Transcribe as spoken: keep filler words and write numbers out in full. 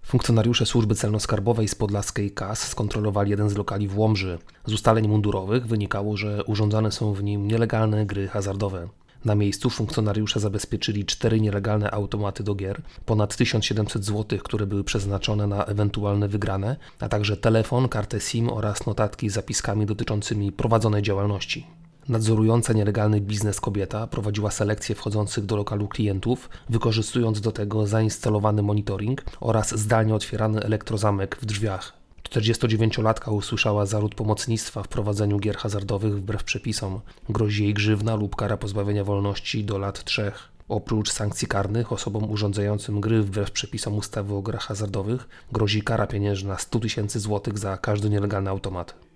Funkcjonariusze służby celno-skarbowej z podlaskiej K A S skontrolowali jeden z lokali w Łomży. Z ustaleń mundurowych wynikało, że urządzane są w nim nielegalne gry hazardowe. Na miejscu funkcjonariusze zabezpieczyli cztery nielegalne automaty do gier, ponad tysiąc siedemset złotych, które były przeznaczone na ewentualne wygrane, a także telefon, kartę SIM oraz notatki z zapiskami dotyczącymi prowadzonej działalności. Nadzorująca nielegalny biznes kobieta prowadziła selekcję wchodzących do lokalu klientów, wykorzystując do tego zainstalowany monitoring oraz zdalnie otwierany elektrozamek w drzwiach. czterdziestodziewięciolatka usłyszała zarzut pomocnictwa w prowadzeniu gier hazardowych wbrew przepisom. Grozi jej grzywna lub kara pozbawienia wolności do lat trzech. Oprócz sankcji karnych osobom urządzającym gry wbrew przepisom ustawy o grach hazardowych grozi kara pieniężna sto tysięcy złotych za każdy nielegalny automat.